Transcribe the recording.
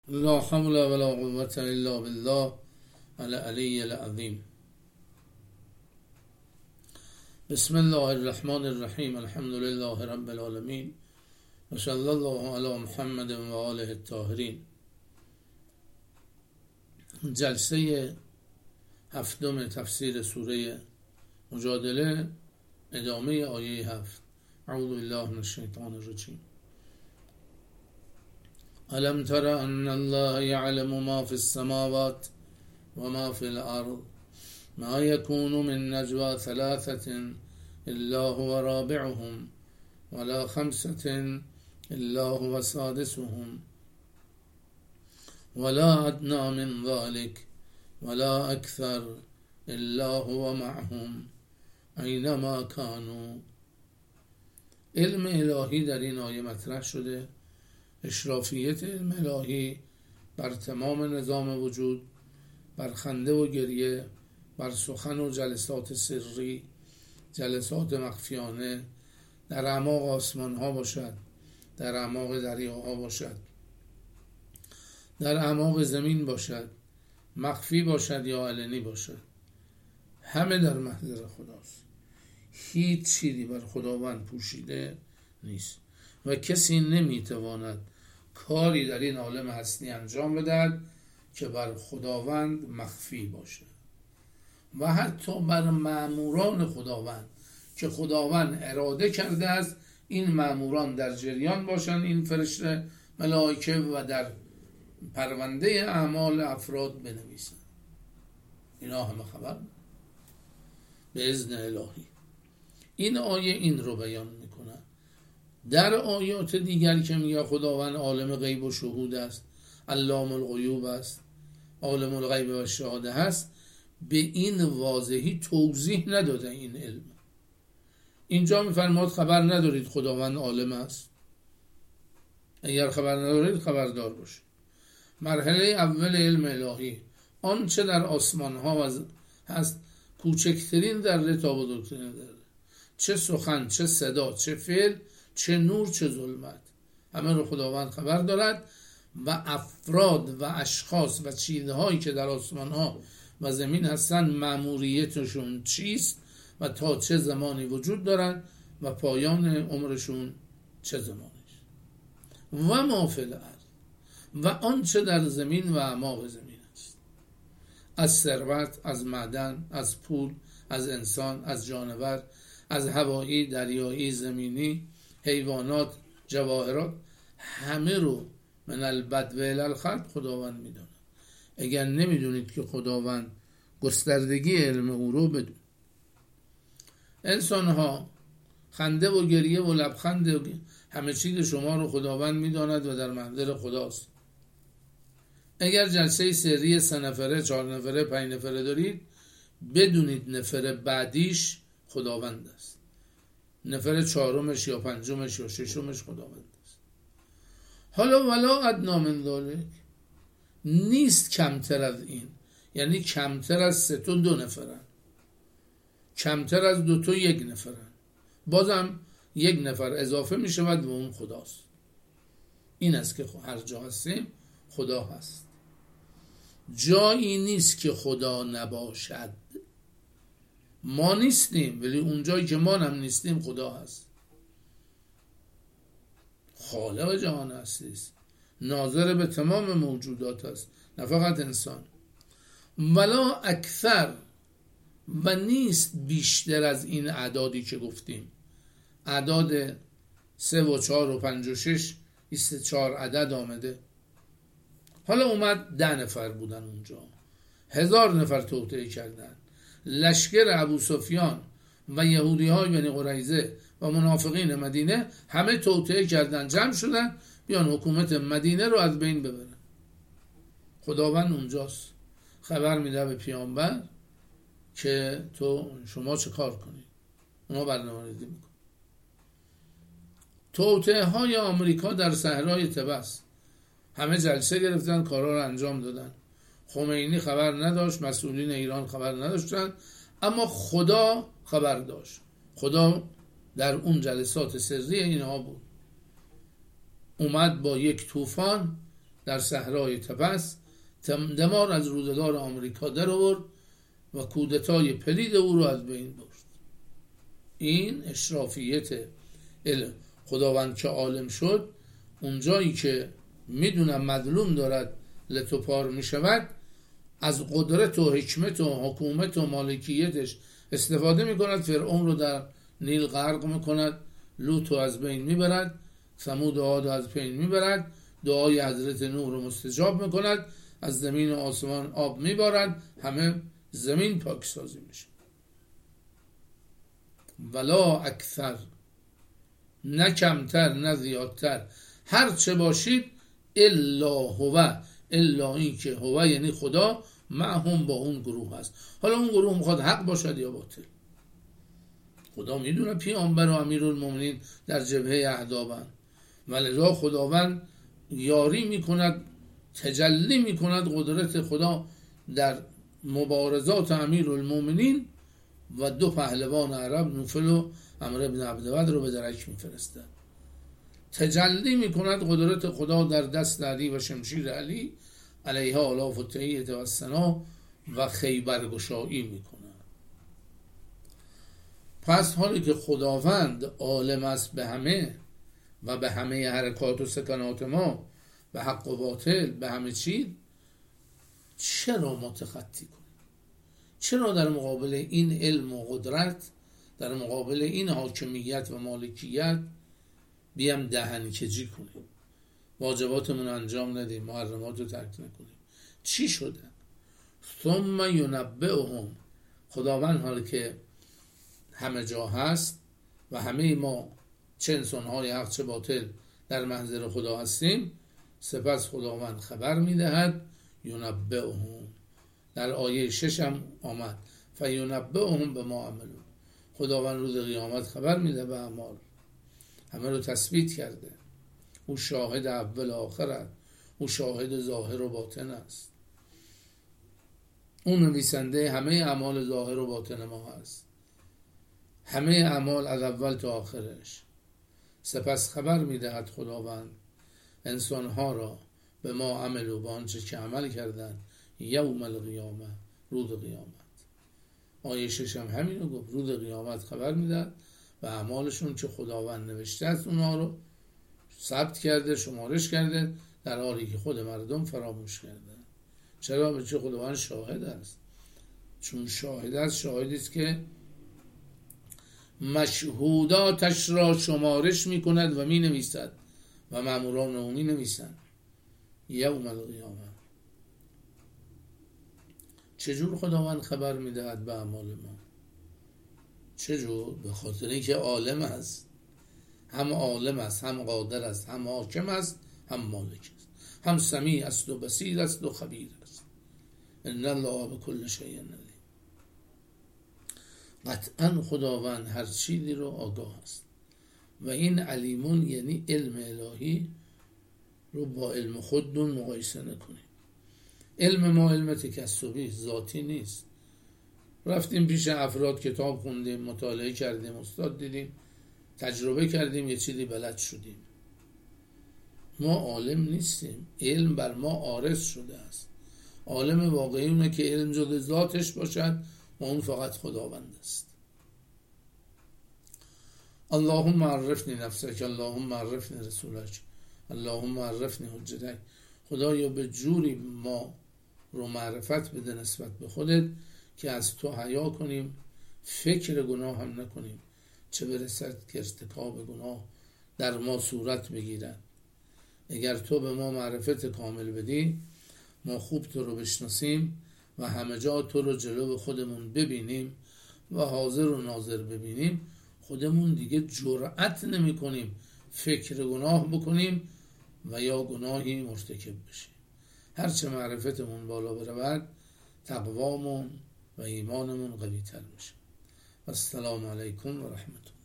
لا حول ولا قوة الا بالله العلی العظیم. بسم الله الرحمن الرحیم. الحمد لله رب العالمین و صلی الله علی محمد و آله الطاهرین. جلسه هفتم تفسیر سوره مجادله، ادامه آیه 7. اعوذ بالله من الشیطان الرجیم. الم تر ان الله يعلم ما في السماوات وما في الارض ما يكون من نجوى ثلاثة الا هو رابعهم ولا خمسة الا هو سادسهم ولا ادنى من ذلك ولا اكثر الا هو معهم اینما كانوا. علم الهی در این آیه مطرح شده، اشرافیت علم الهی بر تمام نظام وجود، بر خنده و گریه، بر سخن و جلسات سری، جلسات مخفیانه، در اعماق آسمان ها باشد، در اعماق دریاها باشد، در اعماق زمین باشد، مخفی باشد یا علنی باشد، همه در محضر خداست. هیچ چیزی بر خداوند پوشیده نیست و کسی نمیتواند کاری در این عالم هستی انجام بدهد که بر خداوند مخفی باشه. و حتی بر مأموران خداوند که خداوند اراده کرده است این مأموران در جریان باشند، این فرشته ملائکه، و در پرونده اعمال افراد بنویسند. اینا همه خبر به اذن الهی. این آیه این رو بیان میکنه. در آیات دیگر که میگه خداوند عالم غیب و شهود است، علام الغیوب است، عالم الغیب و شهاده هست، به این واضحی توضیح نداده این علم. اینجا میفرماد خبر ندارید خداوند عالم است. اگر خبر ندارید خبردار باشید. مرحله اول علم الهی، آنچه در آسمان ها هست، کوچکترین ذره تا بزرگترین ذره، چه سخن، چه صدا، چه فعل، چه نور، چه ظلمت، همه رو خداوند خبر دارد. و افراد و اشخاص و چیزهایی که در آسمان ها و زمین هستن مأموریتشون چیست و تا چه زمانی وجود دارن و پایان عمرشون چه زمانی است. و ما فی الارض، و آنچه در زمین و اعماق زمین است، از ثروت، از معدن، از پول، از انسان، از جانور، از هوایی، دریایی، زمینی، حیوانات، جواهرات، همه رو من البدو الی الخلق خداوند میدونه. اگر نمیدونید که خداوند گستردگی علم او رو بدون. انسان ها خنده و گریه و لبخند و همه چیز شما رو خداوند میداند و در محضر خداست. اگر جلسه سری 3 نفره، 4 نفره، 5 نفره دارید، بدونید نفر بعدیش خداوند است. نفر 4مش یا 5مش یا 6مش خداوند است. حالا ولا ادنی من ذلک، نیست کمتر از این، یعنی کمتر از 3 تا 2 نفرن، کمتر از 2 تا 1 نفرن، بازم 1 نفر اضافه می شود و اون خداست. این است که هر جا هستیم خدا هست. جایی نیست که خدا نباشد. ما نیستیم ولی اون جایی که ما هم نیستیم خدا هست. خالق جهان است، ناظر به تمام موجودات است، نه فقط انسان. ولا اکثر، و نیست بیشتر از این اعدادی که گفتیم. اعداد 3 و 4 و 5 و 6 24 عدد آمده. حالا اومد 10 نفر بودن اونجا، 1000 نفر توطئه کردن. لشکر ابو سفیان و یهودی های بنی قریظه و منافقین مدینه همه توطئه کردن، جمع شدن بیان حکومت مدینه رو از بین ببرن. خداوند اونجاست، خبر میده به پیامبر که شما چه کار کنید. اونا برنامه‌ریزی میکنن. توطئه های آمریکا در صحرای طبس، همه جلسه گرفتن، کارا رو انجام دادن. خمینی خبر نداشت، مسئولین ایران خبر نداشتن، اما خدا خبر داشت. خدا در اون جلسات سری اینها بود. اومد با یک طوفان در صحرای تپس دمار از روده‌دار آمریکا در آورد و کودتای پلید او رو از بین برد. این اشرافیت علم. خداوند که عالم شد، اونجایی که میدونم مظلوم دارد لتوپار میشود، از قدرت و حکمت و حکومت و مالکیتش استفاده میکند، فرعون رو در نیل غرق میکند، لوط رو از بین میبرد، ثمود و عاد از بین میبرد، دعای حضرت نوح رو مستجاب میکند، از زمین و آسمان آب میبارد، همه زمین پاکسازی میشه. ولا اکثر، نه کمتر نه زیادتر، هر چه باشید، الا هو، الا این که هو یعنی خدا، معهم با اون گروه هست. حالا اون گروه میخواد حق باشد یا باطل. خدا میدونه پیامبر و امیرالمومنین در جبهه اعدابن، ولذا خداوند یاری میکند، تجلی میکند قدرت خدا در مبارزات امیرالمومنین و دو پهلوان عرب، نوفل و عمرو بن عبدود رو به درک میفرستد. تجلی میکند قدرت خدا در دست علی و شمشیر علی علیها الاف التحیة و الثنا و خیبرگشایی میکند. پس حالی که خداوند عالم است به همه و به همه حرکات و سکنات ما، به حق و باطل، به همه چیز، چرا متخطی کنیم؟ چرا در مقابل این علم و قدرت، در مقابل این حاکمیت و مالکیت بیام دهنی کجی کنیم، واجباتمون انجام ندیم، محرمات رو ترک نکنیم؟ چی شده؟ ثم ینبئهم، خداوند حالی که همه جا هست و همه ما چه انسانهای حق چه باطل در محضر خدا هستیم، سپس خداوند خبر میدهد. ینبئهم در آیه 6 هم آمد، فینبئهم بما عملوا، خداوند روز قیامت خبر میده به اعمال، همه رو تثبیت کرده. او شاهد اول آخر است، او شاهد ظاهر و باطن است، اون نویسنده همه اعمال ظاهر و باطن ما هست، همه اعمال از اول تا آخرش. سپس خبر میدهد خداوند انسانها را به ما عمل و به آنچه که عمل کردن، یوم القیامه، روز قیامت. آیه 6 هم همین رو گفت، روز قیامت خبر میدهد و اعمالشون که خداوند نوشته است اونها رو ثبت کرده، شمارش کرده، در حالی که خود مردم فراموش کرده. چرا؟ به چه؟ خداوند شاهد است. چون شاهد است، شاهدی است که مشهوداتش را شمارش می کند و می نویسد و ماموران او می نویسند. یوم القیامه. چجور خداوند خبر می دهد به اعمال ما؟ چجور؟ به خاطر اینکه عالم است، هم عالم است، هم قادر است، هم حاکم است، هم مالک است، هم سمیع است و بصیر است و خبیر است. ان الله بكل شیء علیم. قطعا خداوند هر چیزی رو آگاه است و این علیمون یعنی علم الهی رو با علم خودتون مقایسه نکنید. علم ما علم تکسبی، ذاتی نیست. رفتیم پیش افراد، کتاب خوندیم، مطالعه کردیم، استاد دیدیم، تجربه کردیم، یه چیزی بلد شدیم. ما عالم نیستیم، علم بر ما عارض شده است. عالم واقعی اونه که علم جز ذاتش باشد و اون فقط خداوند است. اللهم عرفنی نفسک، اللهم عرفنی رسولک، اللهم عرفنی حجتک. خدایا به جوری ما رو معرفت بده نسبت به خودت که از تو حیا کنیم، فکر گناه هم نکنیم، چه برسد که ارتکاب گناه در ما صورت بگیرد. اگر تو به ما معرفت کامل بدی، ما خوب تو رو بشناسیم و همه جا تو رو جلو خودمون ببینیم و حاضر و ناظر ببینیم، خودمون دیگه جرأت نمی کنیم فکر گناه بکنیم و یا گناهی مرتکب بشیم. هرچه معرفتمون بالا برود، تقوامون و ایمانمون قوی تر میشه. السلام علیکم و رحمت الله.